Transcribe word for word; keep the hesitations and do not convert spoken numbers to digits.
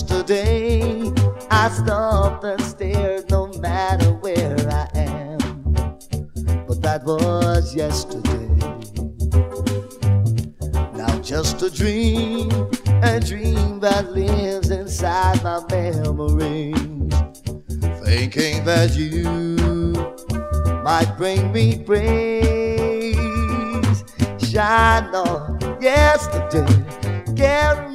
yesterday. I stop and stare no matter where I am. But that was yesterday. Now just a dream, a dream that lives inside my memories, thinking that you might bring me praise. Shine on yesterday, carry